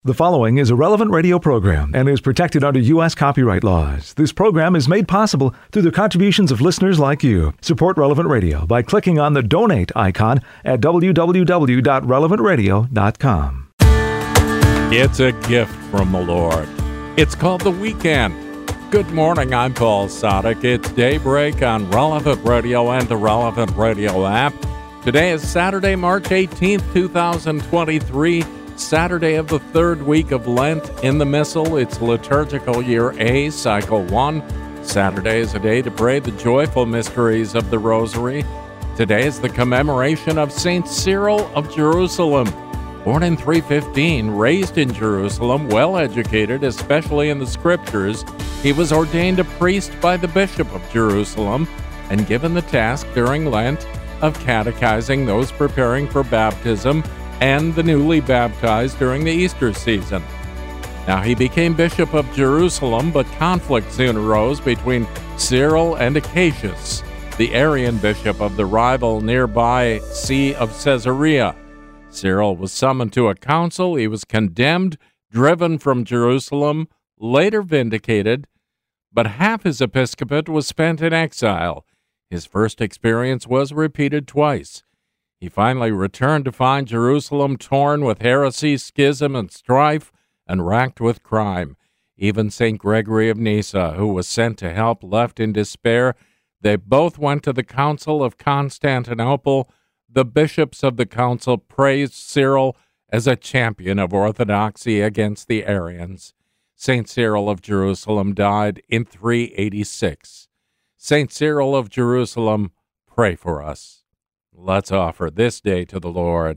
The following is a Relevant Radio program and is protected under U.S. copyright laws. This program is made possible through the contributions of listeners like you. Support Relevant Radio by clicking on the donate icon at www.relevantradio.com. It's a gift from the Lord. It's called the weekend. Good morning, I'm Paul Sadek. It's daybreak on Relevant Radio and the Relevant Radio app. Today is Saturday, March 18th, 2023. Saturday of the third week of Lent in the Missal. It's liturgical year A, cycle 1. Saturday is a day to pray the joyful mysteries of the Rosary. Today is the commemoration of Saint Cyril of Jerusalem. Born in 315, raised in Jerusalem, well-educated, especially in the Scriptures, he was ordained a priest by the Bishop of Jerusalem and given the task during Lent of catechizing those preparing for baptism and the newly baptized during the Easter season. Now, he became Bishop of Jerusalem, but conflict soon arose between Cyril and Acacius, the Arian bishop of the rival nearby See of Caesarea. Cyril was summoned to a council. He was condemned, driven from Jerusalem, later vindicated, but half his episcopate was spent in exile. His first experience was repeated twice. He finally returned to find Jerusalem torn with heresy, schism, and strife, and racked with crime. Even St. Gregory of Nyssa, who was sent to help, left in despair. They both went to the Council of Constantinople. The bishops of the council praised Cyril as a champion of orthodoxy against the Arians. St. Cyril of Jerusalem died in 386. St. Cyril of Jerusalem, pray for us. Let's offer this day to the Lord.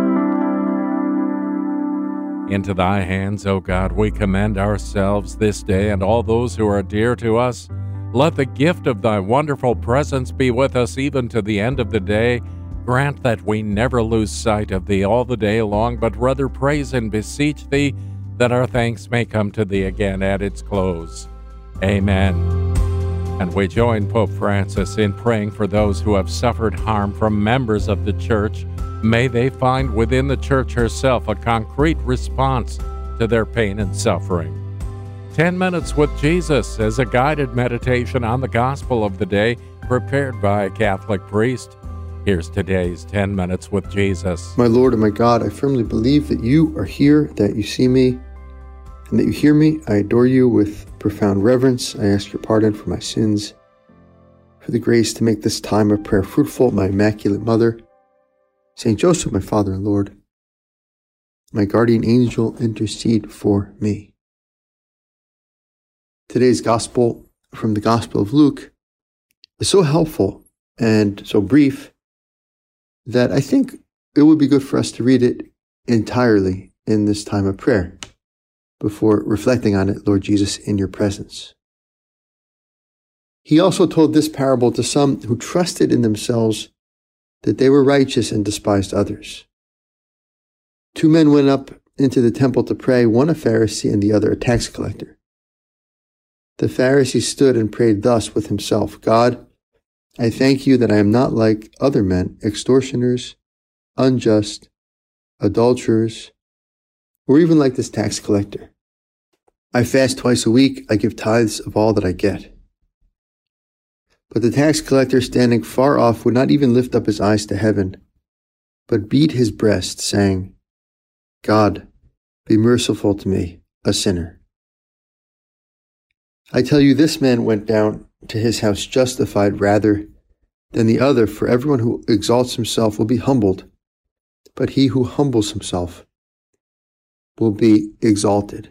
Into thy hands, O God, we commend ourselves this day and all those who are dear to us. Let the gift of thy wonderful presence be with us even to the end of the day. Grant that we never lose sight of thee all the day long, but rather praise and beseech thee, that our thanks may come to thee again at its close. Amen. And we join Pope Francis in praying for those who have suffered harm from members of the Church. May they find within the Church herself a concrete response to their pain and suffering. 10 Minutes with Jesus is a guided meditation on the Gospel of the day prepared by a Catholic priest. Here's today's 10 Minutes with Jesus. My Lord and my God, I firmly believe that you are here, that you see me, and that you hear me. I adore you with profound reverence. I ask your pardon for my sins, for the grace to make this time of prayer fruitful. My Immaculate Mother, Saint Joseph, my Father and Lord, my guardian angel, intercede for me. Today's Gospel from the Gospel of Luke is so helpful and so brief that I think it would be good for us to read it entirely in this time of prayer before reflecting on it, Lord Jesus, in your presence. He also told this parable to some who trusted in themselves that they were righteous and despised others. 2 men went up into the temple to pray, one a Pharisee and the other a tax collector. The Pharisee stood and prayed thus with himself, God, I thank you that I am not like other men, extortioners, unjust, adulterers, or even like this tax collector. I fast twice a week, I give tithes of all that I get. But the tax collector, standing far off, would not even lift up his eyes to heaven, but beat his breast, saying, God, be merciful to me, a sinner. I tell you, this man went down to his house justified rather than the other, for everyone who exalts himself will be humbled, but he who humbles himself will be exalted.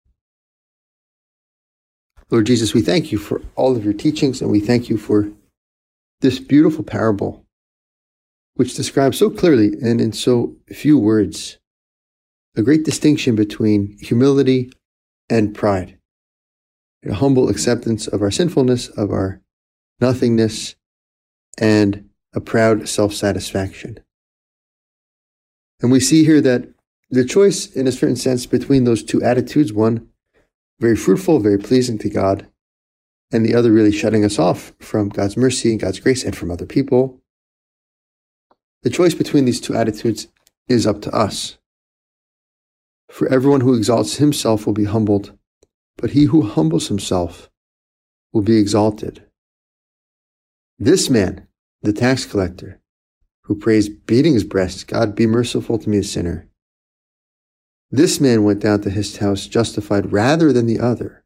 Lord Jesus, we thank you for all of your teachings, and we thank you for this beautiful parable, which describes so clearly and in so few words a great distinction between humility and pride, a humble acceptance of our sinfulness, of our nothingness, and a proud self-satisfaction. And we see here that the choice, in a certain sense, between those two attitudes, one very fruitful, very pleasing to God, and the other really shutting us off from God's mercy and God's grace and from other people, the choice between these two attitudes is up to us. For everyone who exalts himself will be humbled, but he who humbles himself will be exalted. This man, the tax collector, who prays beating his breast, God, be merciful to me, a sinner. This man went down to his house justified rather than the other.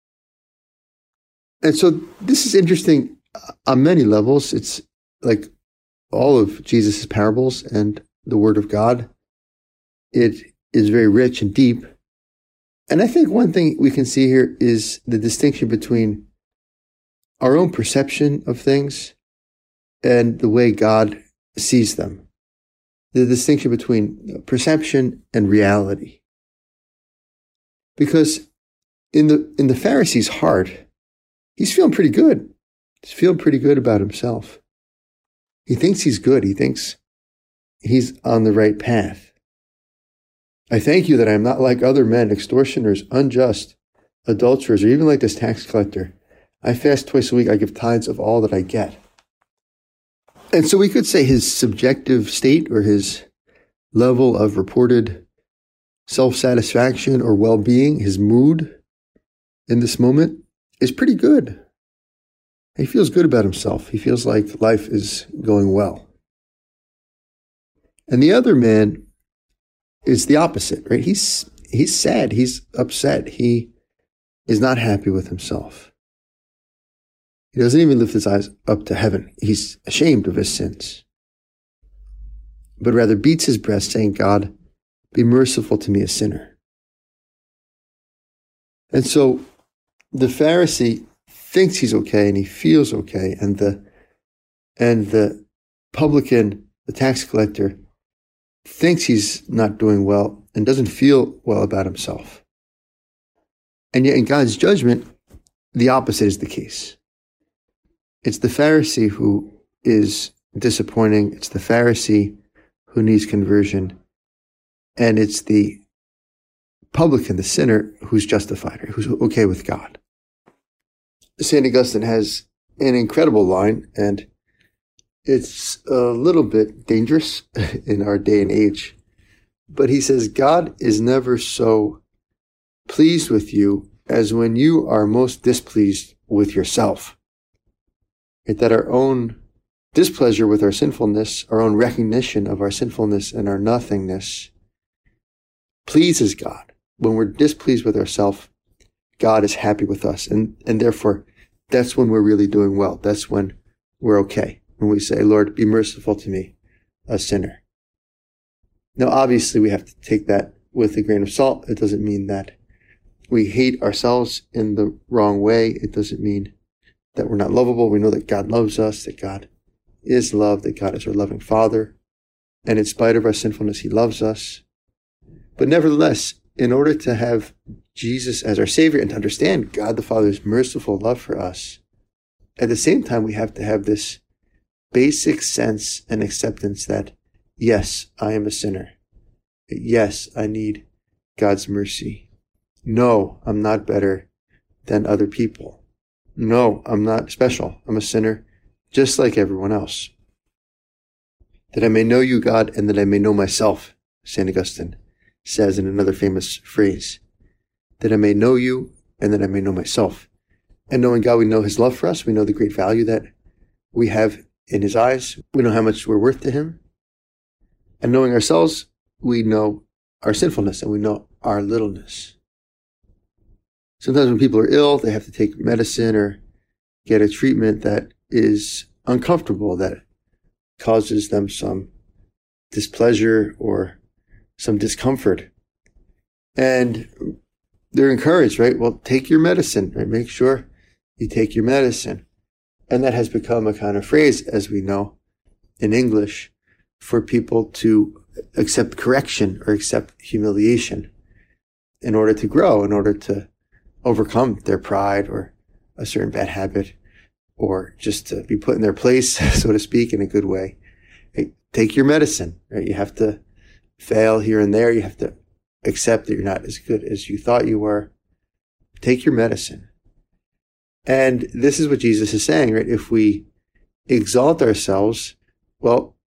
And so this is interesting on many levels. It's like all of Jesus' parables and the Word of God. It is very rich and deep. And I think one thing we can see here is the distinction between our own perception of things and the way God sees them. The distinction between perception and reality. Because in the Pharisee's heart, he's feeling pretty good. He's feeling pretty good about himself. He thinks he's good. He thinks he's on the right path. I thank you that I am not like other men, extortioners, unjust, adulterers, or even like this tax collector. I fast twice a week. I give tithes of all that I get. And so we could say his subjective state or his level of reported self-satisfaction or well-being, his mood in this moment is pretty good. He feels good about himself. He feels like life is going well. And the other man is the opposite, right? He's sad. He's upset. He is not happy with himself. He doesn't even lift his eyes up to heaven. He's ashamed of his sins, but rather beats his breast, saying, God, be merciful to me, a sinner. And so the Pharisee thinks he's okay and he feels okay, and the publican, the tax collector, thinks he's not doing well and doesn't feel well about himself. And yet in God's judgment, the opposite is the case. It's the Pharisee who is disappointing. It's the Pharisee who needs conversion. And it's the publican, the sinner, who's justified, who's okay with God. St. Augustine has an incredible line, and it's a little bit dangerous in our day and age. But he says, God is never so pleased with you as when you are most displeased with yourself. That our own displeasure with our sinfulness, our own recognition of our sinfulness and our nothingness pleases God. When we're displeased with ourselves, God is happy with us. And therefore, that's when we're really doing well. That's when we're okay. When we say, Lord, be merciful to me, a sinner. Now, obviously, we have to take that with a grain of salt. It doesn't mean that we hate ourselves in the wrong way. It doesn't mean that we're not lovable. We know that God loves us, that God is love, that God is our loving Father. And in spite of our sinfulness, He loves us. But nevertheless, in order to have Jesus as our Savior and to understand God the Father's merciful love for us, at the same time, we have to have this basic sense and acceptance that, yes, I am a sinner. Yes, I need God's mercy. No, I'm not better than other people. No, I'm not special. I'm a sinner just like everyone else. That I may know you, God, and that I may know myself, St. Augustine says in another famous phrase. That I may know you and that I may know myself. And knowing God, we know His love for us. We know the great value that we have in His eyes. We know how much we're worth to Him. And knowing ourselves, we know our sinfulness and we know our littleness. Sometimes when people are ill, they have to take medicine or get a treatment that is uncomfortable, that causes them some displeasure or some discomfort. And they're encouraged, right? Well, take your medicine, right? Make sure you take your medicine. And that has become a kind of phrase, as we know, in English, for people to accept correction or accept humiliation in order to grow, in order to overcome their pride or a certain bad habit, or just to be put in their place, so to speak, in a good way. Hey, take your medicine, right? You have to fail here and there. You have to accept that you're not as good as you thought you were. Take your medicine. And this is what Jesus is saying, right? If we exalt ourselves, well,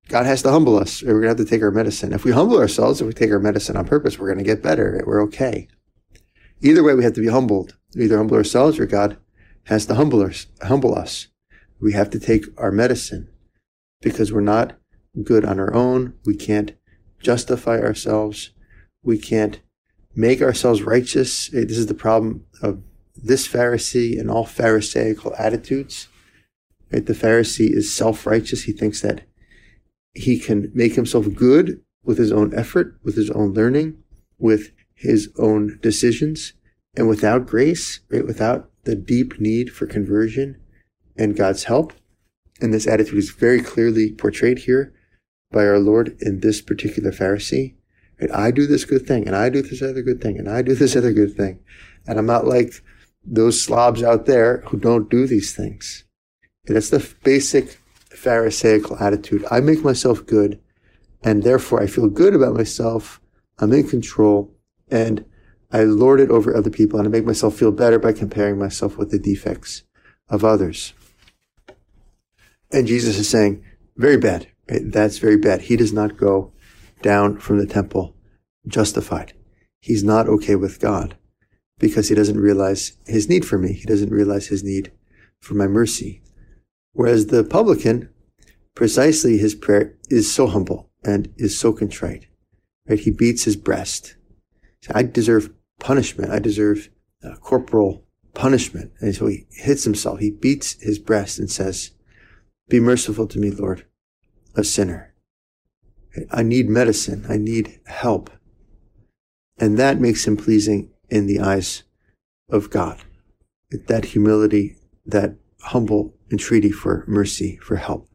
God has to humble us, or we're going to have to take our medicine. If we humble ourselves, if we take our medicine on purpose, we're going to get better. We're okay. Either way, we have to be humbled. We either humble ourselves or God has to humble us. We have to take our medicine because we're not good on our own. We can't justify ourselves. We can't make ourselves righteous. This is the problem of this Pharisee and all Pharisaical attitudes. Right? The Pharisee is self-righteous. He thinks that he can make himself good with his own effort, with his own learning, with his own decisions, and without grace, right? Without the deep need for conversion and God's help. And this attitude is very clearly portrayed here by our Lord in this particular Pharisee. Right? I do this good thing, and I do this other good thing, and I do this other good thing. And I'm not like those slobs out there who don't do these things. And that's the basic Pharisaical attitude. I make myself good, and therefore I feel good about myself. I'm in control, and I lord it over other people, and I make myself feel better by comparing myself with the defects of others. And Jesus is saying, very bad. Right? That's very bad. He does not go down from the temple justified. He's not okay with God because he doesn't realize his need for me. He doesn't realize his need for my mercy. Whereas the publican, precisely his prayer is so humble and is so contrite. Right? He beats his breast. I deserve punishment. I deserve corporal punishment. And so he hits himself. He beats his breast and says, be merciful to me, Lord, a sinner. I need medicine. I need help. And that makes him pleasing in the eyes of God. That humility, that humble entreaty for mercy, for help.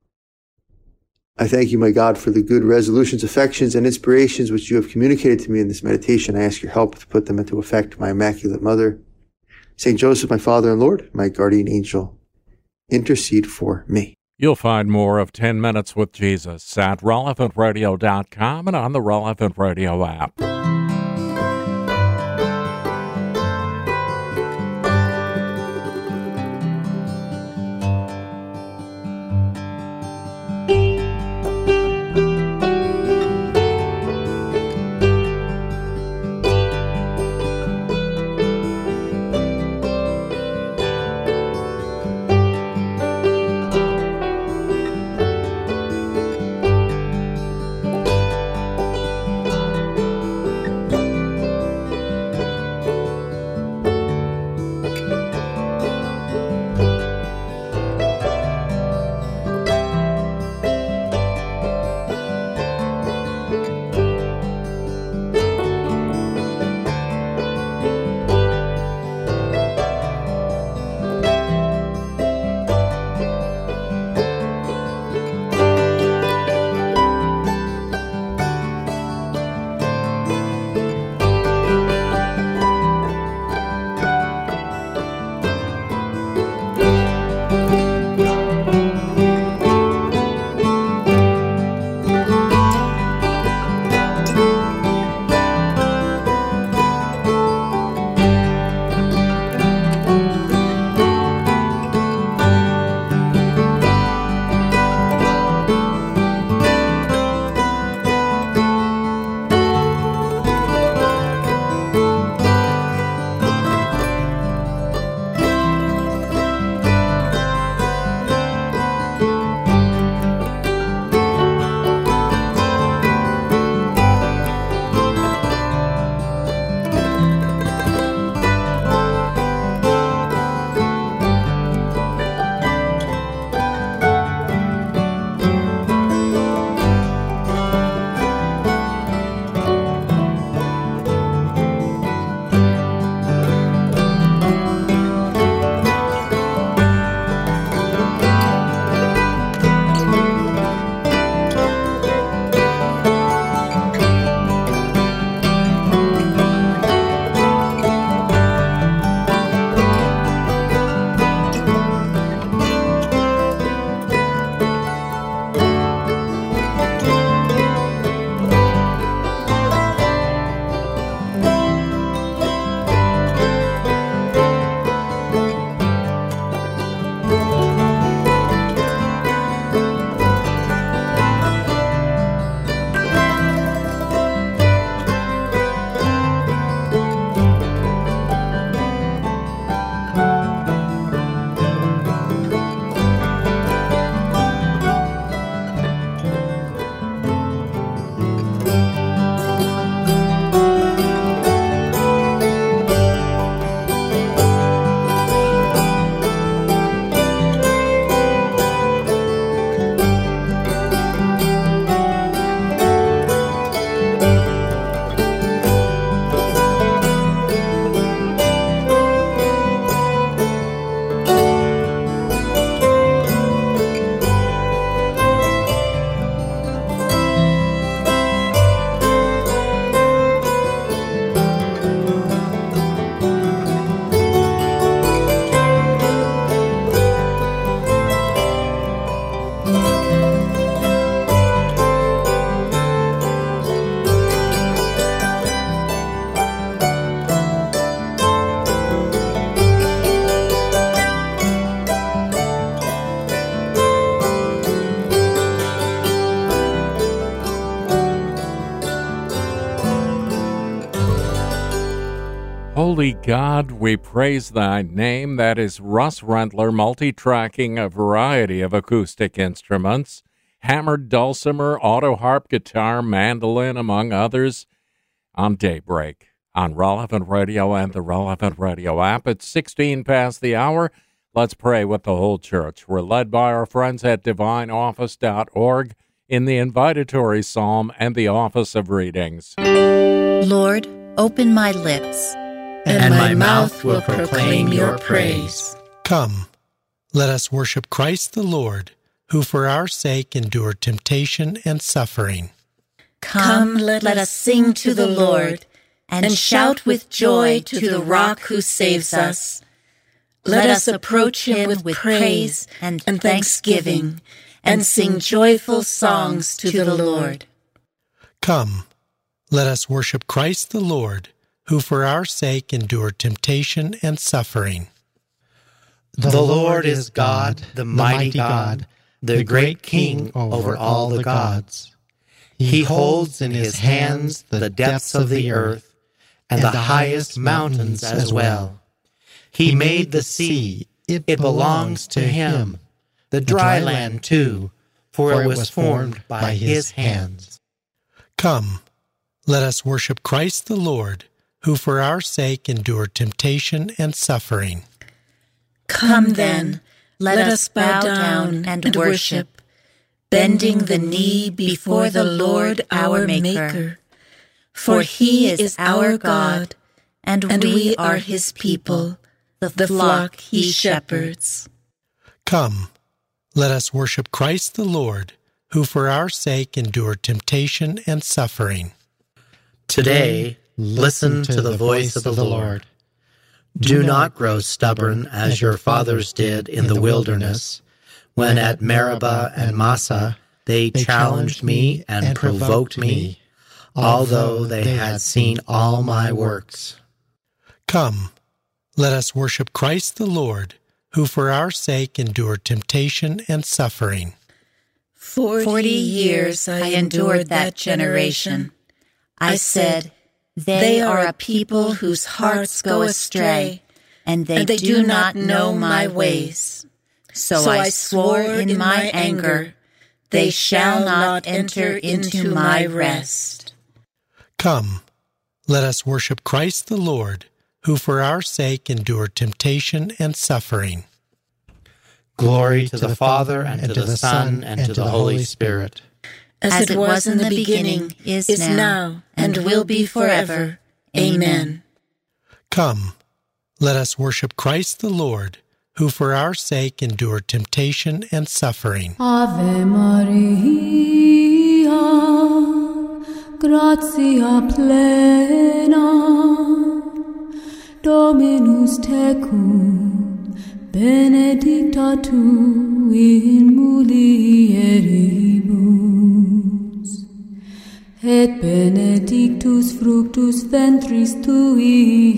I thank you, my God, for the good resolutions, affections, and inspirations which you have communicated to me in this meditation. I ask your help to put them into effect, my Immaculate Mother. Saint Joseph, my Father and Lord, my guardian angel, intercede for me. You'll find more of 10 Minutes with Jesus at relevantradio.com and on the Relevant Radio app. Holy God, we praise thy name. That is Russ Rendler, multi-tracking a variety of acoustic instruments, hammered dulcimer, auto harp, guitar, mandolin, among others, on Daybreak, on Relevant Radio and the Relevant Radio app. It's 16 past the hour. Let's pray with the whole church. We're led by our friends at divineoffice.org in the invitatory psalm and the office of readings. Lord, open my lips, and my mouth will proclaim your praise. Come, let us worship Christ the Lord, who for our sake endured temptation and suffering. Come, let us sing to the Lord, and shout with joy to the rock who saves us. Let us approach him with praise and thanksgiving, and sing joyful songs to the Lord. Come, let us worship Christ the Lord, who for our sake endured temptation and suffering. The Lord is God, the mighty God, the great King over all the gods. He holds in his hands the depths of the earth, and the highest mountains as well. He made the sea, it belongs to him, the dry land too, for it was formed by his hands. Come, let us worship Christ the Lord, who for our sake endured temptation and suffering. Come then, let us bow down and worship, bending the knee before the Lord our Maker. For he is our God, and we are his people, the flock he shepherds. Come, let us worship Christ the Lord, who for our sake endured temptation and suffering. Today, listen to the voice of the Lord. Do not grow stubborn as your fathers did in the wilderness, when at Meribah and Massah they challenged me and provoked me, although they had seen all my works. Come, let us worship Christ the Lord, who for our sake endured temptation and suffering. 40 years I endured that generation. I said, they are a people whose hearts go astray, and they do not know my ways. So I swore in my anger, they shall not enter into my rest. Come, let us worship Christ the Lord, who for our sake endured temptation and suffering. Glory to the Father, and to the Son, and to the Holy Spirit. As it was in the beginning, is now, and will be forever. Amen. Come, let us worship Christ the Lord, who for our sake endured temptation and suffering. Ave Maria, gratia plena, Dominus tecum, benedicta tu in mulieribus, et benedictus fructus ventris tui,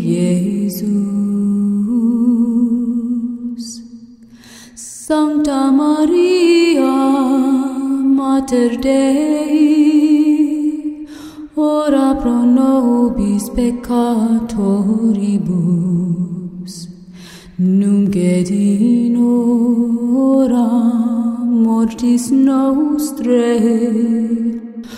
Iesus. Sancta Maria, Mater Dei, ora pro nobis peccatoribus, nunc et in hora mortis nostrae.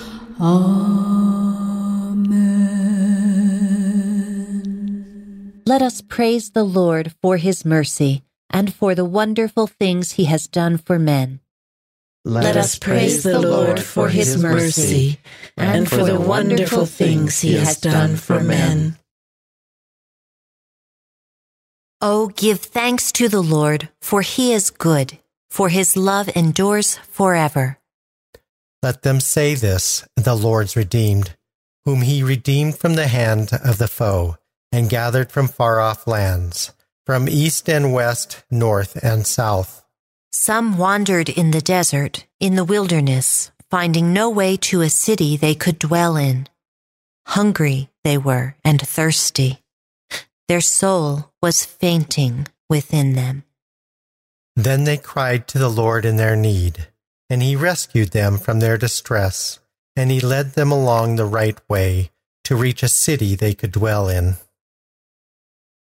Amen. Let us praise the Lord for his mercy and for the wonderful things he has done for men. Let us praise the Lord for his mercy and for the wonderful things he has done for men. Oh, give thanks to the Lord, for he is good, for his love endures forever. Let them say this, the Lord's redeemed, whom he redeemed from the hand of the foe, and gathered from far-off lands, from east and west, north and south. Some wandered in the desert, in the wilderness, finding no way to a city they could dwell in. Hungry they were and thirsty. Their soul was fainting within them. Then they cried to the Lord in their need, and he rescued them from their distress, and he led them along the right way to reach a city they could dwell in.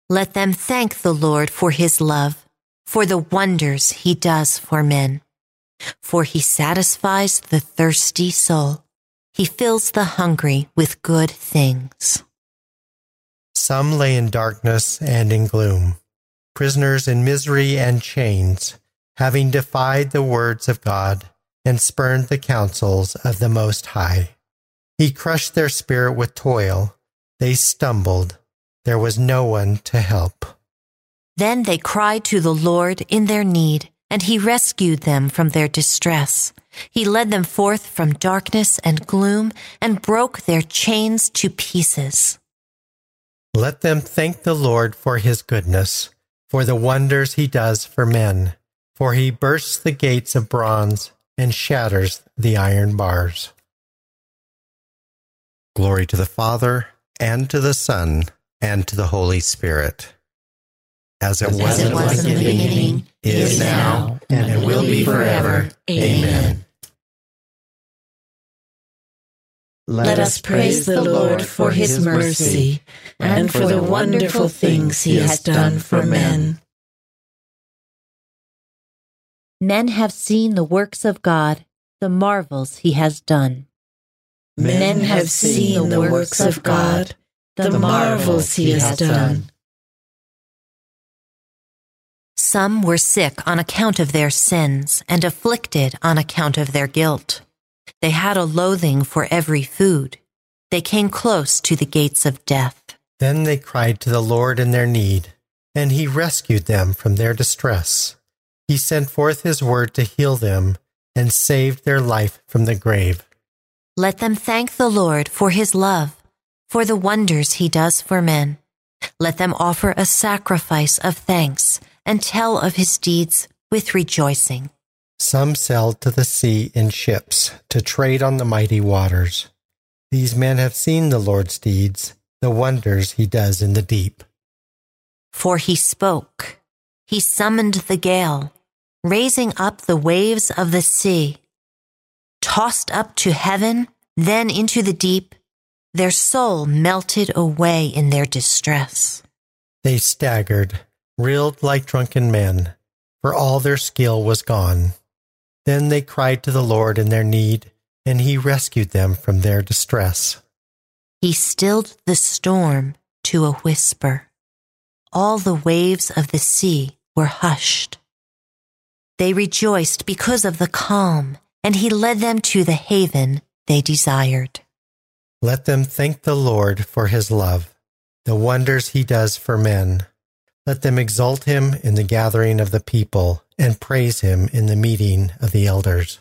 Let them thank the Lord for his love, for the wonders he does for men. For he satisfies the thirsty soul. He fills the hungry with good things. Some lay in darkness and in gloom, prisoners in misery and chains, having defied the words of God and spurned the counsels of the Most High. He crushed their spirit with toil. They stumbled. There was no one to help. Then they cried to the Lord in their need, and he rescued them from their distress. He led them forth from darkness and gloom and broke their chains to pieces. Let them thank the Lord for his goodness, for the wonders he does for men. For he bursts the gates of bronze and shatters the iron bars. Glory to the Father, and to the Son, and to the Holy Spirit. As it was in the beginning, is now, and will be forever. Amen. Let us praise the Lord for his mercy and for the wonderful things he has done for men. Men have seen the works of God, the marvels he has done. Men have seen the works of God, the marvels he has done. Some were sick on account of their sins and afflicted on account of their guilt. They had a loathing for every food. They came close to the gates of death. Then they cried to the Lord in their need, and he rescued them from their distress. He sent forth his word to heal them and saved their life from the grave. Let them thank the Lord for his love, for the wonders he does for men. Let them offer a sacrifice of thanks and tell of his deeds with rejoicing. Some sailed to the sea in ships to trade on the mighty waters. These men have seen the Lord's deeds, the wonders he does in the deep. For he spoke, he summoned the gale, raising up the waves of the sea. Tossed up to heaven, then into the deep, their soul melted away in their distress. They staggered, reeled like drunken men, for all their skill was gone. Then they cried to the Lord in their need, and he rescued them from their distress. He stilled the storm to a whisper. All the waves of the sea were hushed. They rejoiced because of the calm, and he led them to the haven they desired. Let them thank the Lord for his love, the wonders he does for men. Let them exalt him in the gathering of the people and praise him in the meeting of the elders.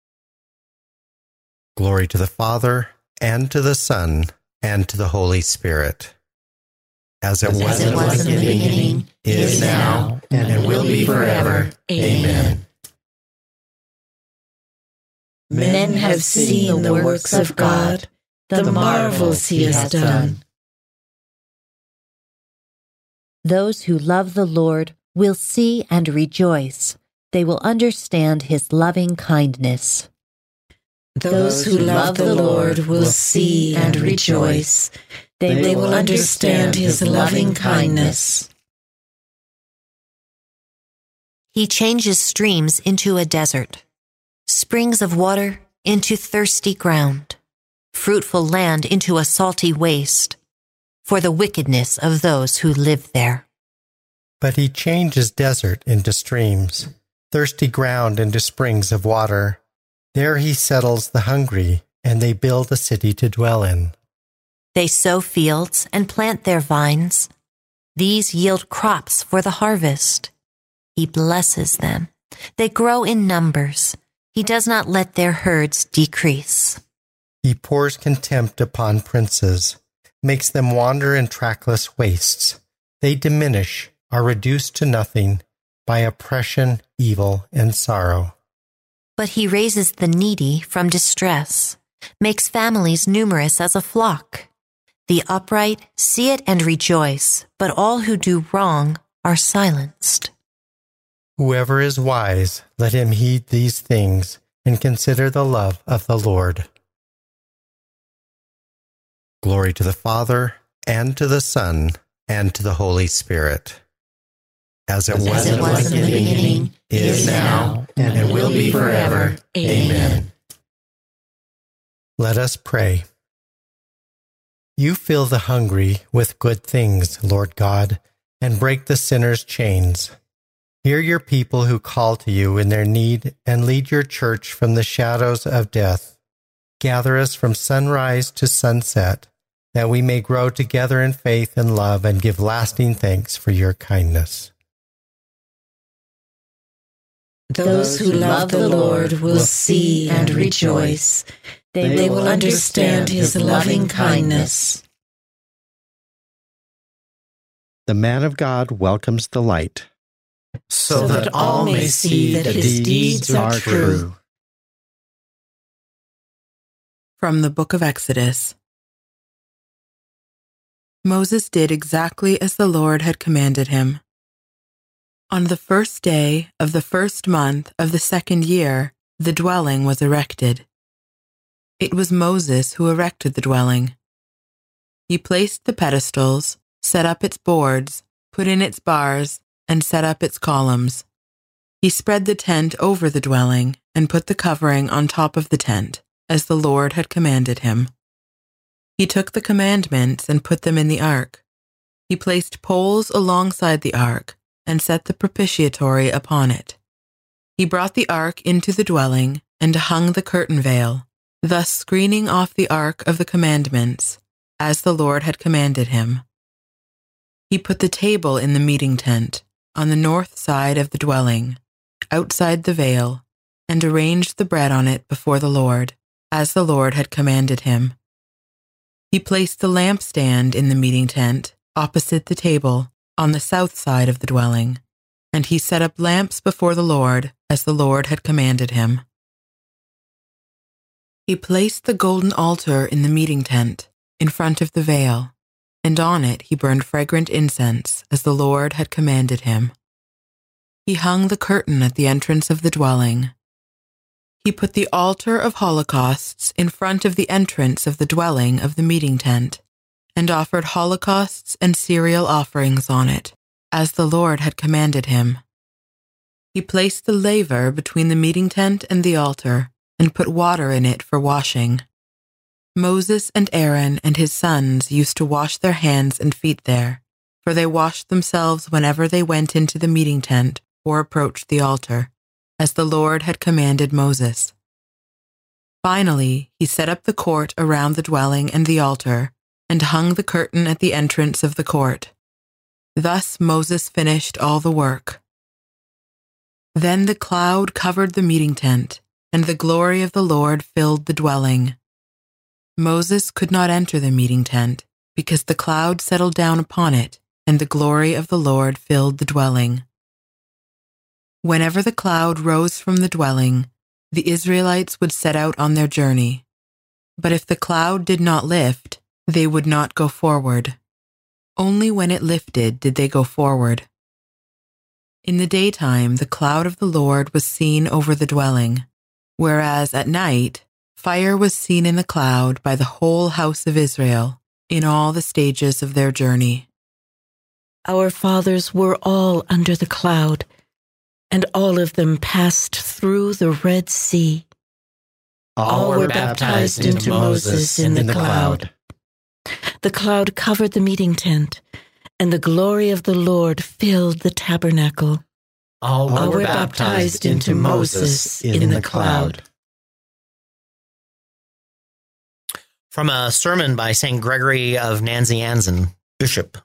Glory to the Father, and to the Son, and to the Holy Spirit. As it was in the beginning, is now, and will be forever. Amen. Men have seen the works of God, the marvels he has done. Those who love the Lord will see and rejoice. They will understand his loving kindness. Those who love the Lord will see and rejoice. They will understand his loving kindness. He changes streams into a desert, springs of water into thirsty ground, fruitful land into a salty waste, for the wickedness of those who live there. But he changes desert into streams, thirsty ground into springs of water. There he settles the hungry, and they build a city to dwell in. They sow fields and plant their vines. These yield crops for the harvest. He blesses them. They grow in numbers. He does not let their herds decrease. He pours contempt upon princes, makes them wander in trackless wastes. They diminish, are reduced to nothing by oppression, evil, and sorrow. But he raises the needy from distress, makes families numerous as a flock. The upright see it and rejoice, but all who do wrong are silenced. Whoever is wise, let him heed these things and consider the love of the Lord. Glory to the Father, and to the Son, and to the Holy Spirit, as it was in the beginning, is now, and will be forever. Amen. Let us pray. You fill the hungry with good things, Lord God, and break the sinner's chains. Hear your people who call to you in their need, and lead your church from the shadows of death. Gather us from sunrise to sunset, that we may grow together in faith and love and give lasting thanks for your kindness. Those who love the Lord will see and rejoice. They will understand his loving kindness. The man of God welcomes the light, so that all may see that his deeds are true. From the Book of Exodus. Moses did exactly as the Lord had commanded him. On the first day of the first month of the second year, the dwelling was erected. It was Moses who erected the dwelling. He placed the pedestals, set up its boards, put in its bars, and set up its columns. He spread the tent over the dwelling and put the covering on top of the tent, as the Lord had commanded him. He took the commandments and put them in the ark. He placed poles alongside the ark and set the propitiatory upon it. He brought the ark into the dwelling and hung the curtain veil, thus screening off the ark of the commandments, as the Lord had commanded him. He put the table in the meeting tent, on the north side of the dwelling, outside the veil, and arranged the bread on it before the Lord, as the Lord had commanded him. He placed the lampstand in the meeting tent, opposite the table, on the south side of the dwelling, and he set up lamps before the Lord, as the Lord had commanded him. He placed the golden altar in the meeting tent, in front of the veil, and on it he burned fragrant incense, as the Lord had commanded him. He hung the curtain at the entrance of the dwelling. He put the altar of holocausts in front of the entrance of the dwelling of the meeting tent, and offered holocausts and cereal offerings on it, as the Lord had commanded him. He placed the laver between the meeting tent and the altar, and put water in it for washing. Moses and Aaron and his sons used to wash their hands and feet there, for they washed themselves whenever they went into the meeting tent or approached the altar, as the Lord had commanded Moses. Finally, he set up the court around the dwelling and the altar, and hung the curtain at the entrance of the court. Thus Moses finished all the work. Then the cloud covered the meeting tent, and the glory of the Lord filled the dwelling. Moses could not enter the meeting tent, because the cloud settled down upon it, and the glory of the Lord filled the dwelling. Whenever the cloud rose from the dwelling, the Israelites would set out on their journey. But if the cloud did not lift, they would not go forward. Only when it lifted did they go forward. In the daytime, the cloud of the Lord was seen over the dwelling, whereas at night, fire was seen in the cloud by the whole house of Israel, in all the stages of their journey. Our fathers were all under the cloud, and all of them passed through the Red Sea. All were baptized into Moses in the cloud. The cloud covered the meeting tent, and the glory of the Lord filled the tabernacle. All were baptized into Moses in the cloud. From a sermon by St. Gregory of Nazianzen, Bishop.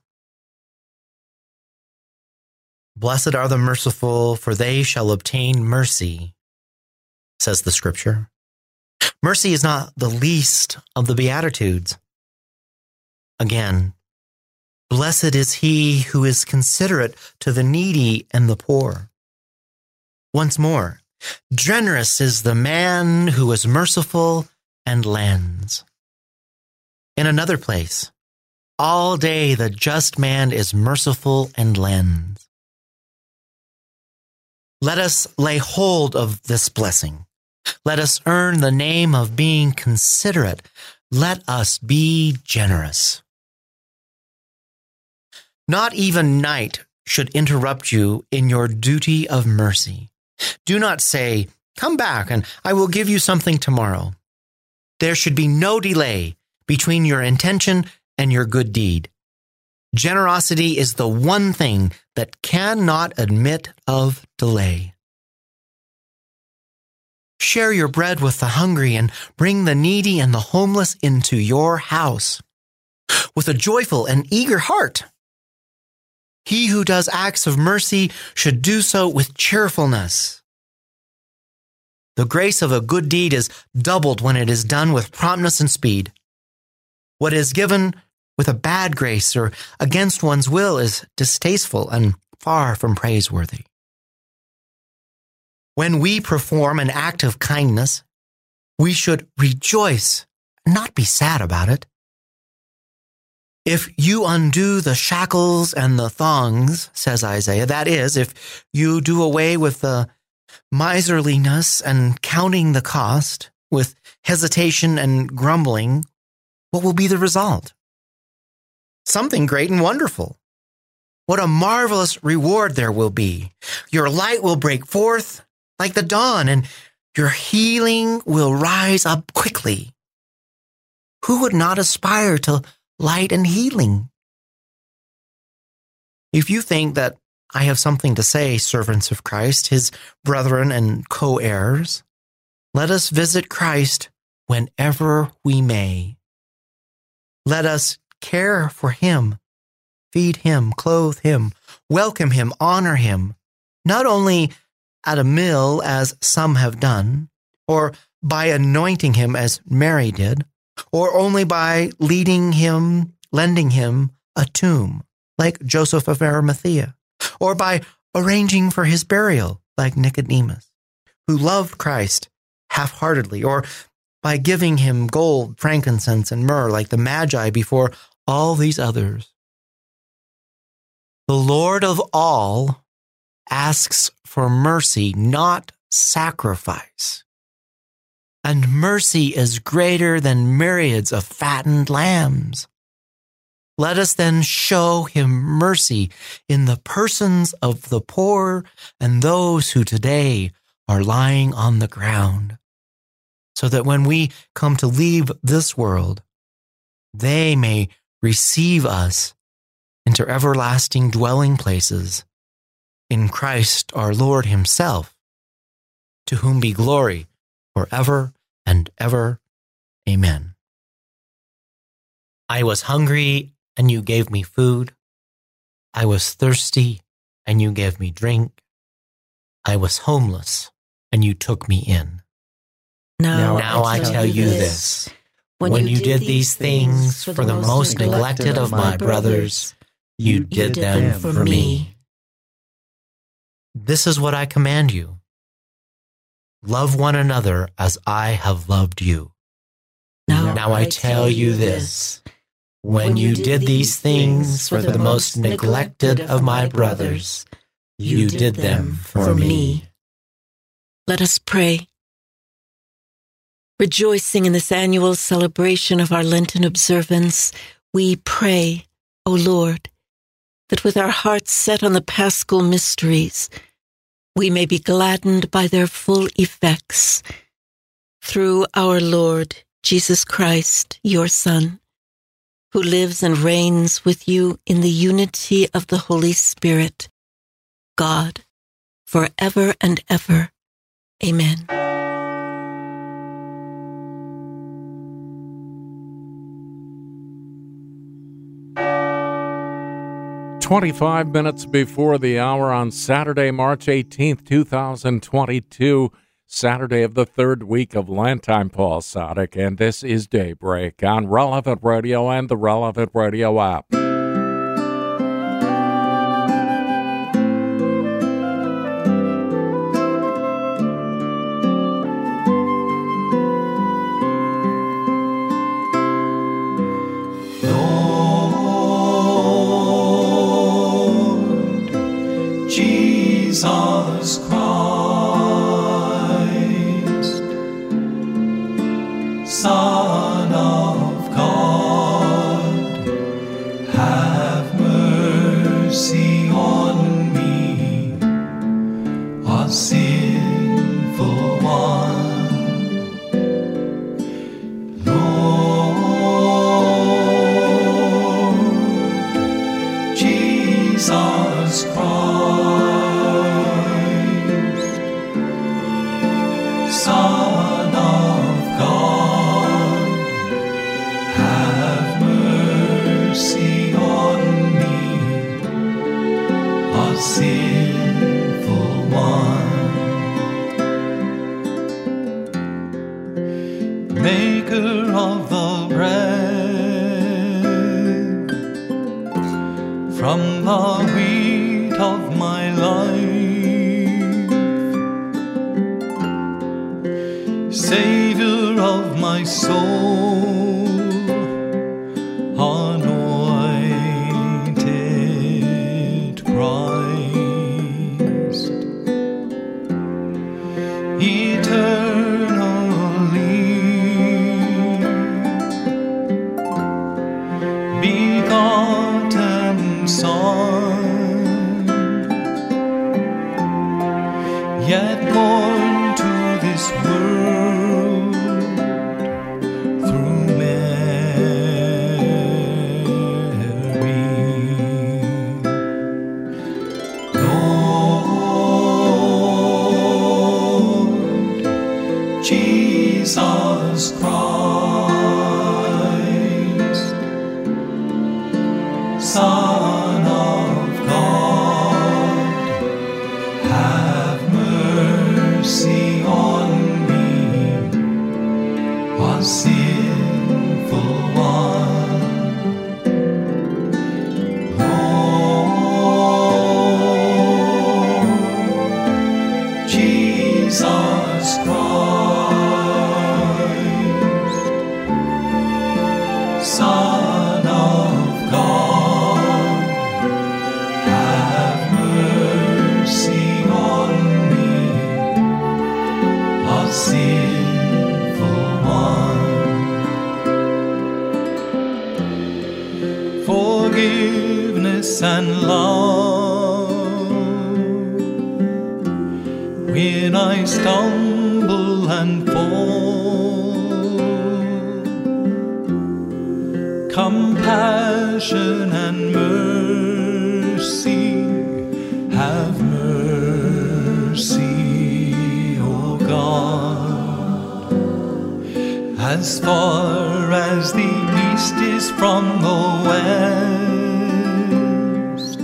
Blessed are the merciful, for they shall obtain mercy, says the Scripture. Mercy is not the least of the Beatitudes. Again, blessed is he who is considerate to the needy and the poor. Once more, generous is the man who is merciful and lends. In another place, all day the just man is merciful and lends. Let us lay hold of this blessing. Let us earn the name of being considerate. Let us be generous. Not even night should interrupt you in your duty of mercy. Do not say, "Come back and I will give you something tomorrow." There should be no delay between your intention and your good deed. Generosity is the one thing that cannot admit of delay. Share your bread with the hungry and bring the needy and the homeless into your house with a joyful and eager heart. He who does acts of mercy should do so with cheerfulness. The grace of a good deed is doubled when it is done with promptness and speed. What is given with a bad grace or against one's will is distasteful and far from praiseworthy. When we perform an act of kindness, we should rejoice and not be sad about it. If you undo the shackles and the thongs, says Isaiah, that is, if you do away with the miserliness and counting the cost, with hesitation and grumbling, what will be the result? Something great and wonderful. What a marvelous reward there will be. Your light will break forth like the dawn, and your healing will rise up quickly. Who would not aspire to light and healing? If you think that I have something to say, servants of Christ, his brethren and co-heirs, let us visit Christ whenever we may. Let us care for him, feed him, clothe him, welcome him, honor him, not only at a meal as some have done, or by anointing him as Mary did, or only by lending him a tomb like Joseph of Arimathea, or by arranging for his burial like Nicodemus, who loved Christ half-heartedly, or by giving him gold, frankincense, and myrrh like the Magi before all these others. The Lord of all asks for mercy, not sacrifice. And mercy is greater than myriads of fattened lambs. Let us then show him mercy in the persons of the poor and those who today are lying on the ground, so that when we come to leave this world, they may receive us into everlasting dwelling places in Christ our Lord himself, to whom be glory forever and ever. Amen. I was hungry, and you gave me food. I was thirsty, and you gave me drink. I was homeless, and you took me in. Now I tell you this. When you did these things for the most neglected of my brothers, you did them for me. This is what I command you. Love one another as I have loved you. Now I tell you this. When you did these things for the most neglected of my brothers, you did them for me. Let us pray. Rejoicing in this annual celebration of our Lenten observance, we pray, O Lord, that with our hearts set on the Paschal mysteries, we may be gladdened by their full effects. Through our Lord Jesus Christ, your Son, who lives and reigns with you in the unity of the Holy Spirit, God, forever and ever. Amen. "25 minutes before the hour on Saturday, March 18th, 2022, Saturday of the third week of Lent. I'm Paul Sadek, and this is Daybreak on Relevant Radio and the Relevant Radio app. Jesus Christ, Son of God, have mercy. Jesus Christ, Son of God, have mercy on me, a sinful one. Maker of the bread, from the wheat of my life, Savior of my soul, anointed Christ, eternally begotten Son, yet born to this world through Mary. Lord Jesus Christ, Son of God, have mercy on me, a sinful one. Lord Jesus Christ, Son of God, have mercy on me, a sinful one. Forgiveness and love when I stumble and fall, compassion and mercy, have mercy, O God. As far as the east is from the west,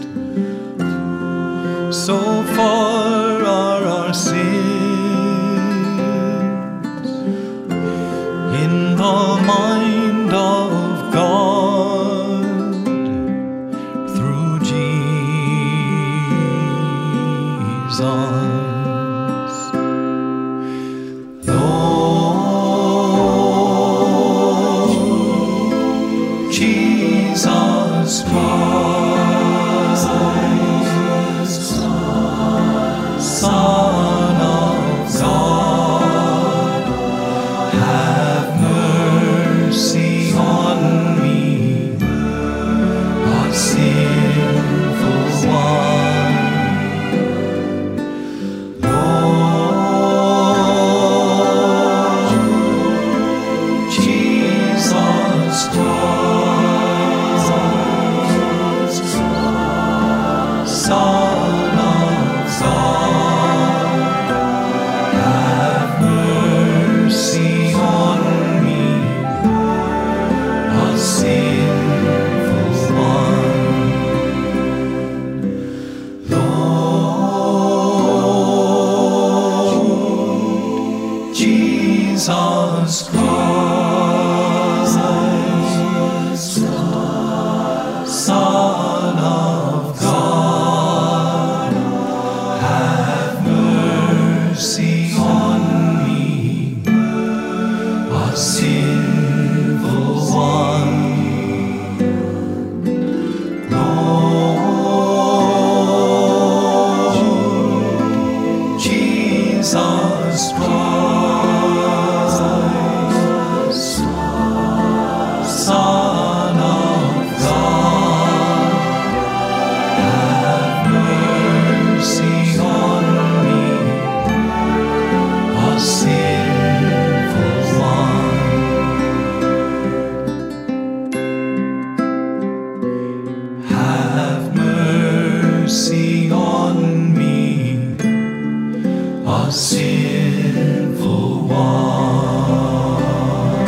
so far are our sins in the mind of God through Jesus. Lord Jesus Christ, Son of God, have mercy on me, a sinful one. a sinful one.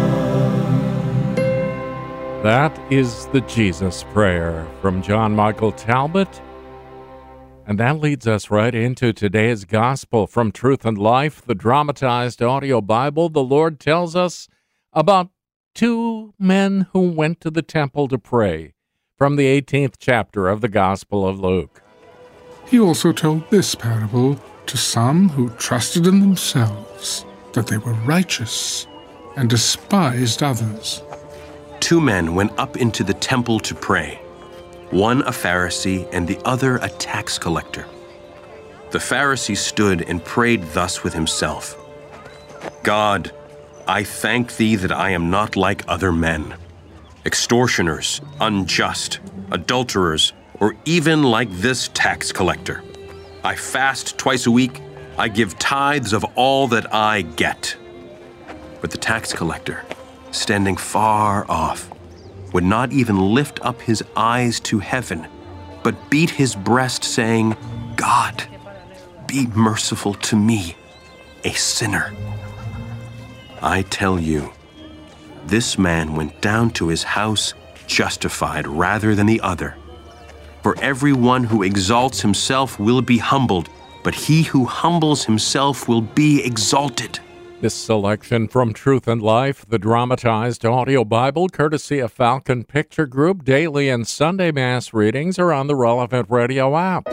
That is the Jesus Prayer from John Michael Talbot. And that leads us right into today's gospel from Truth and Life, the dramatized audio Bible. The Lord tells us about two men who went to the temple to pray from the 18th chapter of the Gospel of Luke. He also told this parable to some who trusted in themselves that they were righteous and despised others. Two men went up into the temple to pray, one a Pharisee and the other a tax collector. The Pharisee stood and prayed thus with himself, God, I thank thee that I am not like other men, extortioners, unjust, adulterers, or even like this tax collector. I fast twice a week. I give tithes of all that I get. But the tax collector, standing far off, would not even lift up his eyes to heaven, but beat his breast, saying, God, be merciful to me, a sinner. I tell you, this man went down to his house justified rather than the other. For everyone who exalts himself will be humbled, but he who humbles himself will be exalted. This selection from Truth and Life, the dramatized audio Bible, courtesy of Falcon Picture Group. Daily and Sunday Mass readings are on the Relevant Radio app.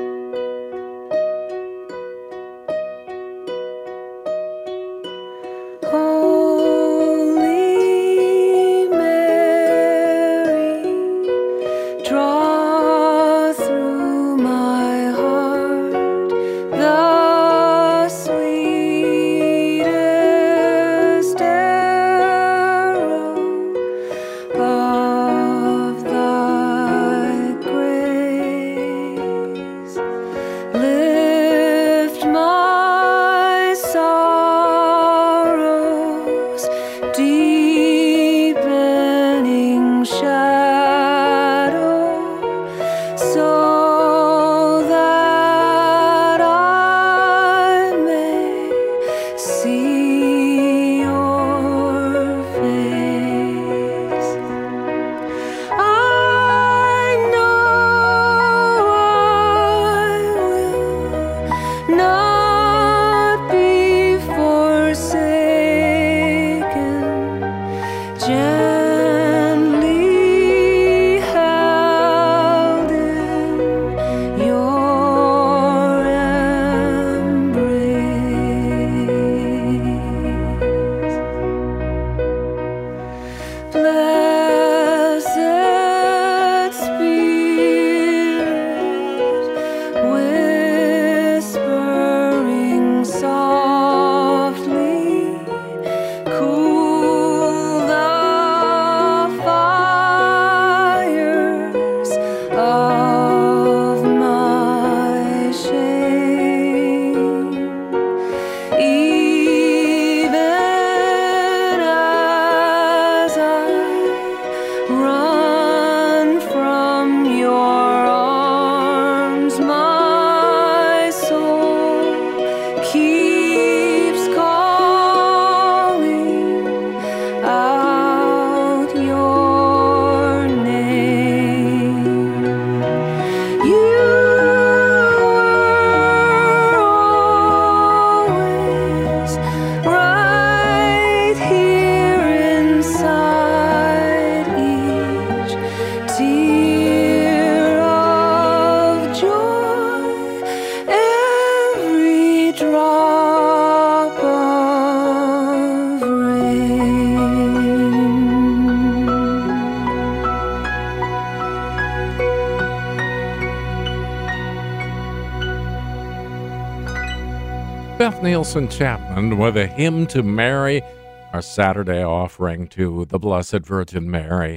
Beth Nielsen Chapman with a hymn to Mary, our Saturday offering to the Blessed Virgin Mary.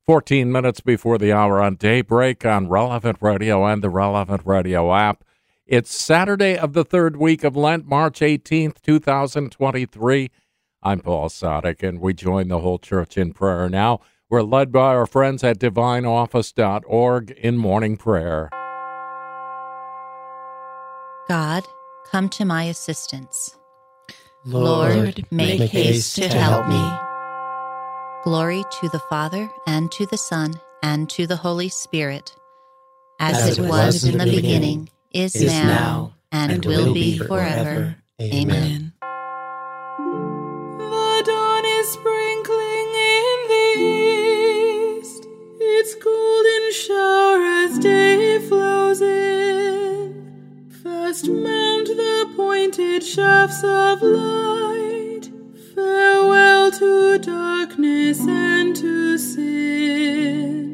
14 minutes before the hour on Daybreak on Relevant Radio and the Relevant Radio app. It's Saturday of the third week of Lent, March 18th, 2023. I'm Paul Sadek, and we join the whole church in prayer now. We're led by our friends at divineoffice.org in morning prayer. God, come to my assistance. Lord, make haste to help me. Glory to the Father, and to the Son, and to the Holy Spirit, as it was in the beginning, is now, and will be forever. Amen. The dawn is sprinkling in the east, its golden shower as day flows in. Fast mount the pointed shafts of light, farewell to darkness and to sin.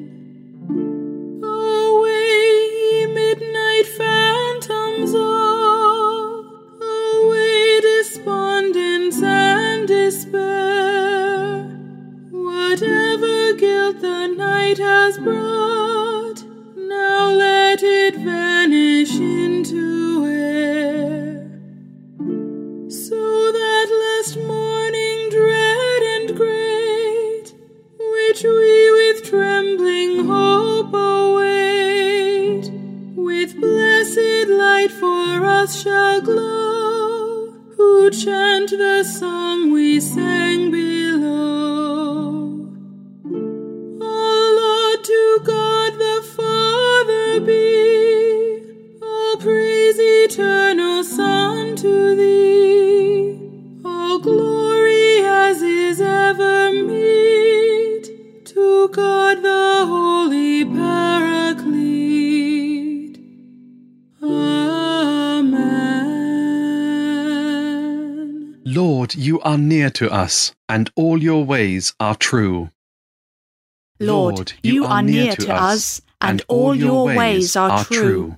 Away, ye midnight phantoms all, away despondence and despair. Whatever guilt the night has brought, now let it vanish into air. So that last morning dread and great, which we with trembling hope await, with blessed light for us shall glow, who chant the song we sang below. All laud to God the Father be, all praise eternal Son to thee, all glory as is ever meet to God the Holy Paraclete. Amen. Lord, you are near to us, and all your ways are true. Lord, you are near to us, and all your ways are true.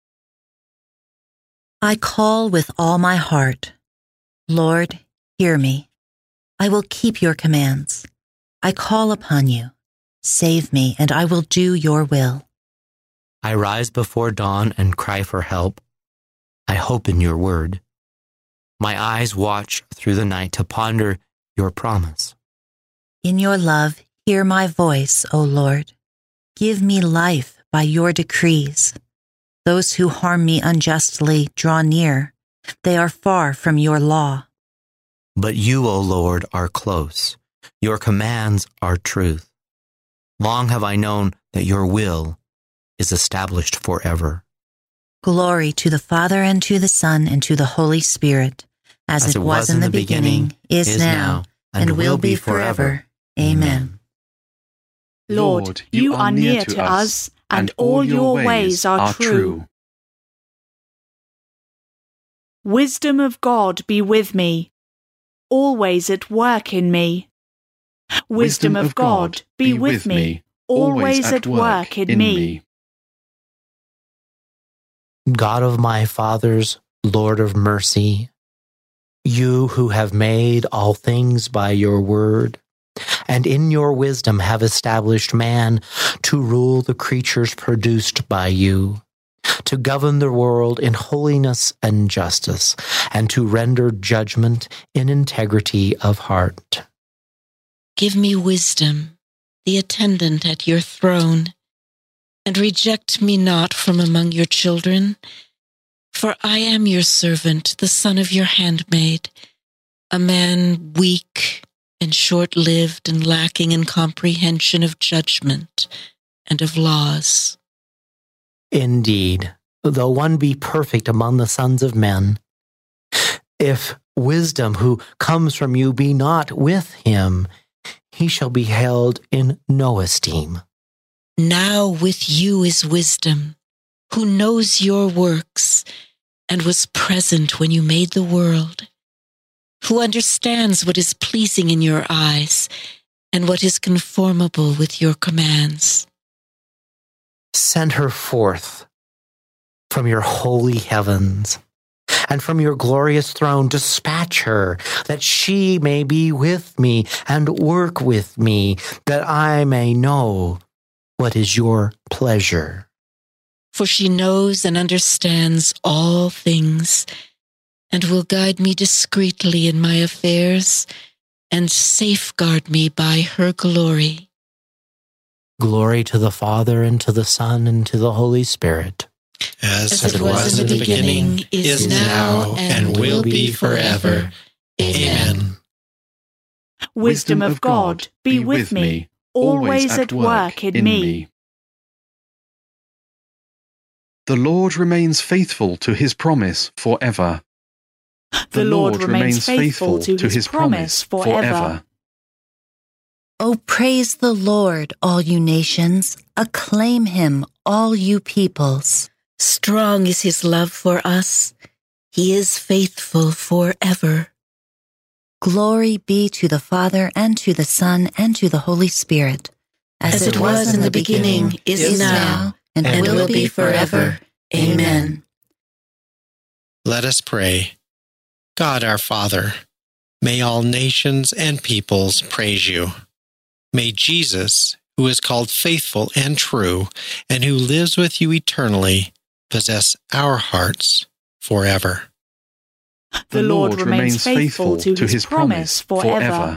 I call with all my heart. Lord, hear me. I will keep your commands. I call upon you. Save me, and I will do your will. I rise before dawn and cry for help. I hope in your word. My eyes watch through the night to ponder your promise. In your love, hear my voice, O Lord. Give me life by your decrees. Those who harm me unjustly draw near. They are far from your law. But you, O Lord, are close. Your commands are truth. Long have I known that your will is established forever. Glory to the Father, and to the Son, and to the Holy Spirit, as it was in the beginning, is now, and will be forever. Amen. Lord, you are near to us, and all your ways are true. Wisdom of God be with me, always at work in me. Wisdom of God be with me, always at work in me. God of my fathers, Lord of mercy, you who have made all things by your word, and in your wisdom have established man to rule the creatures produced by you, to govern the world in holiness and justice, and to render judgment in integrity of heart. Give me wisdom, the attendant at your throne, and reject me not from among your children, for I am your servant, the son of your handmaid, a man weak and short-lived and lacking in comprehension of judgment and of laws. Indeed, though one be perfect among the sons of men, if wisdom who comes from you be not with him, he shall be held in no esteem. Now with you is wisdom, who knows your works and was present when you made the world, who understands what is pleasing in your eyes and what is conformable with your commands. Send her forth from your holy heavens, and from your glorious throne dispatch her, that she may be with me and work with me, that I may know what is your pleasure. For she knows and understands all things, and will guide me discreetly in my affairs, and safeguard me by her glory. Glory to the Father, and to the Son, and to the Holy Spirit. as it was in the beginning, is now, and will be forever. Amen. Wisdom of God, be with me, always at work in me. The Lord remains faithful to his promise forever. The Lord remains faithful to his promise forever. Oh, praise the Lord, all you nations. Acclaim him, all you peoples. Strong is his love for us. He is faithful forever. Glory be to the Father, and to the Son, and to the Holy Spirit. As it was in the beginning, is now, and will be forever. Amen. Let us pray. God our Father, may all nations and peoples praise you. May Jesus, who is called faithful and true, and who lives with you eternally, possess our hearts forever. The Lord remains faithful to his promise forever.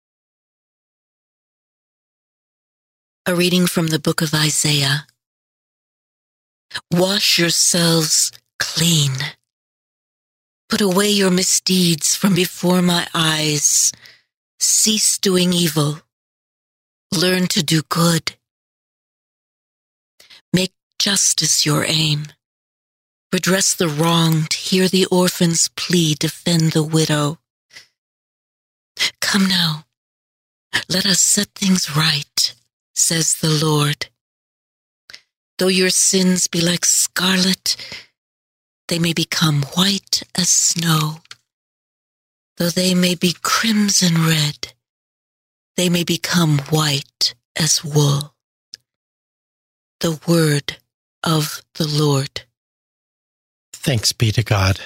A reading from the book of Isaiah. Wash yourselves clean. Put away your misdeeds from before my eyes. Cease doing evil. Learn to do good. Make justice your aim. Redress the wronged, hear the orphan's plea, defend the widow. Come now, let us set things right, says the Lord. Though your sins be like scarlet, they may become white as snow. Though they may be crimson red, they may become white as wool. The word of the Lord. Thanks be to God.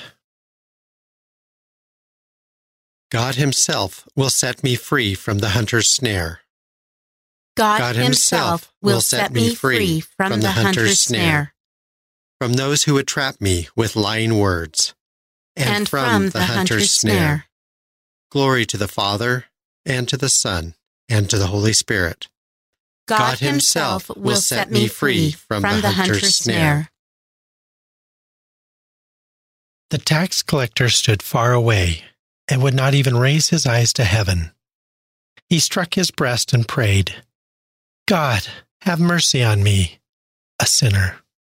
God himself will set me free from the hunter's snare. God himself will set me free from the hunter's snare. From those who would trap me with lying words. And from the hunter's snare. Glory to the Father, and to the Son, and to the Holy Spirit. God himself will set me free from the hunter's snare. The tax collector stood far away and would not even raise his eyes to heaven. He struck his breast and prayed, God, have mercy on me, a sinner.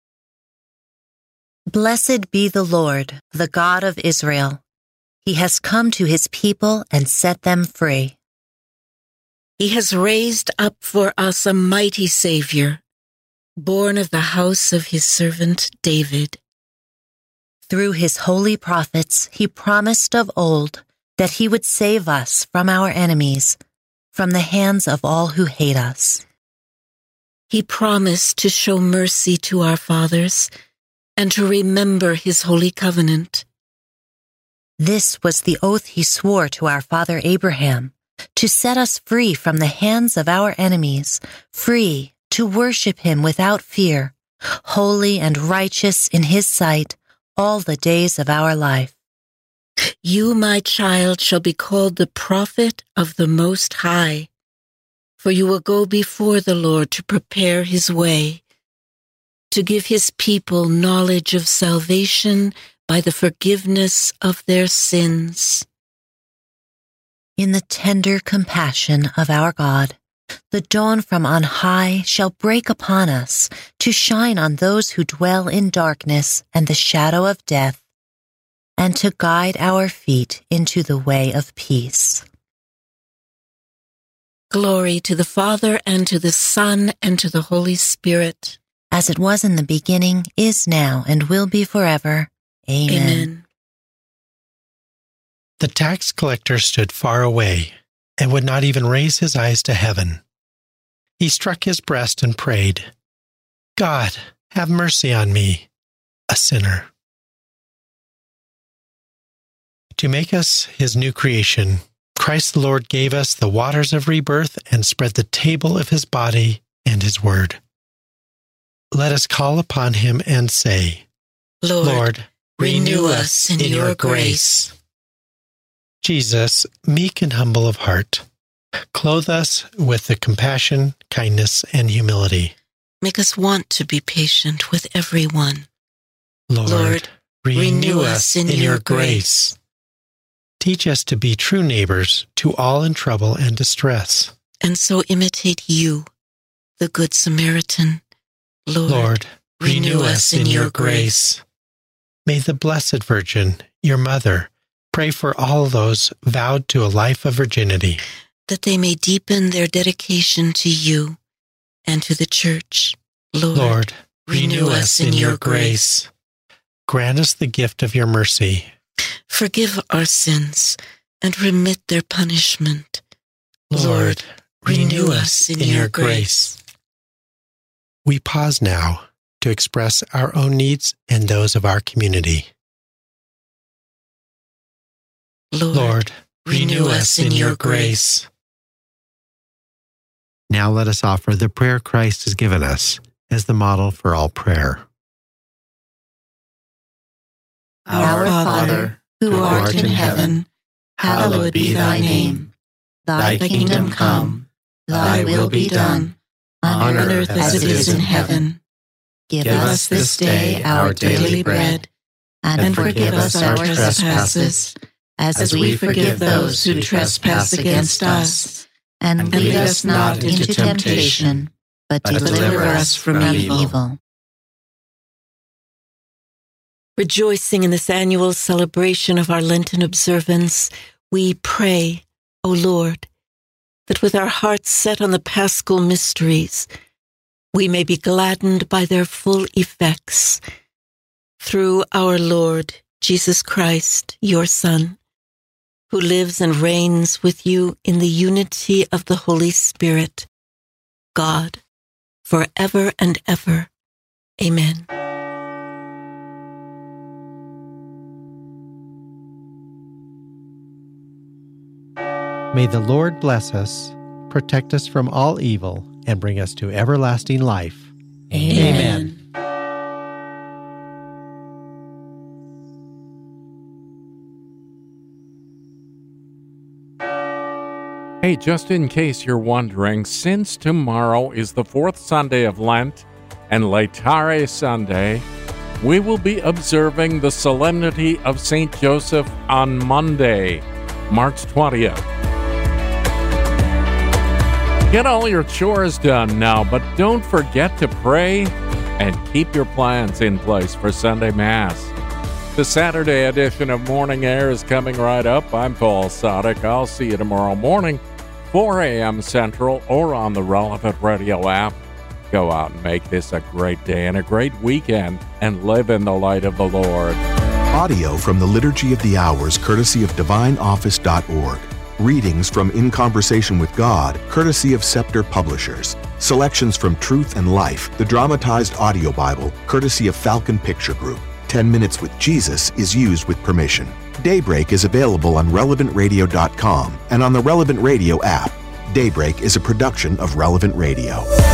Blessed be the Lord, the God of Israel. He has come to his people and set them free. He has raised up for us a mighty Savior, born of the house of his servant David. Through his holy prophets, he promised of old that he would save us from our enemies, from the hands of all who hate us. He promised to show mercy to our fathers and to remember his holy covenant. This was the oath he swore to our father Abraham, to set us free from the hands of our enemies, free to worship him without fear, holy and righteous in his sight, all the days of our life. You, my child, shall be called the prophet of the Most High, for you will go before the Lord to prepare his way, to give his people knowledge of salvation by the forgiveness of their sins. In the tender compassion of our God, the dawn from on high shall break upon us to shine on those who dwell in darkness and the shadow of death, and to guide our feet into the way of peace. Glory to the Father, and to the Son, and to the Holy Spirit. As it was in the beginning, is now, and will be forever. Amen. Amen. The tax collector stood far away and would not even raise his eyes to heaven. He struck his breast and prayed, God, have mercy on me, a sinner. To make us his new creation, Christ the Lord gave us the waters of rebirth and spread the table of his body and his word. Let us call upon him and say, Lord, renew us in your grace. Jesus, meek and humble of heart, clothe us with the compassion, kindness, and humility. Make us want to be patient with everyone. Lord, renew us in your grace. Teach us to be true neighbors to all in trouble and distress. And so imitate you, the Good Samaritan. Lord, renew us in your grace. May the Blessed Virgin, your mother, pray for all those vowed to a life of virginity, that they may deepen their dedication to you and to the Church. Lord, renew us in your grace. Grant us the gift of your mercy. Forgive our sins and remit their punishment. Lord, renew us in your grace. We pause now to express our own needs and those of our community. Lord, renew us in your grace. Now let us offer the prayer Christ has given us as the model for all prayer. Our Father, who art in heaven, hallowed be thy name. Thy kingdom come, thy will be done, on earth as it is in heaven. Give us this day our daily bread, and forgive us our trespasses, as we forgive those who trespass against us. And lead us not into temptation, but deliver us from evil. Rejoicing in this annual celebration of our Lenten observance, we pray, O Lord, that with our hearts set on the Paschal mysteries, we may be gladdened by their full effects. Through our Lord Jesus Christ, your Son, who lives and reigns with you in the unity of the Holy Spirit, God, forever and ever. Amen. May the Lord bless us, protect us from all evil, and bring us to everlasting life. Amen. Hey, just in case you're wondering, since tomorrow is the fourth Sunday of Lent and Laetare Sunday, we will be observing the Solemnity of St. Joseph on Monday, March 20th. Get all your chores done now, but don't forget to pray and keep your plans in place for Sunday Mass. The Saturday edition of Morning Air is coming right up. I'm Paul Sadek. I'll see you tomorrow morning, 4 a.m. Central, or on the Relevant Radio app. Go out and make this a great day and a great weekend, and live in the light of the Lord. Audio from the Liturgy of the Hours, courtesy of DivineOffice.org. Readings from In Conversation with God, courtesy of Scepter Publishers. Selections from Truth and Life, the dramatized audio Bible, courtesy of Falcon Picture Group. 10 Minutes with Jesus is used with permission. Daybreak is available on RelevantRadio.com and on the Relevant Radio app. Daybreak is a production of Relevant Radio.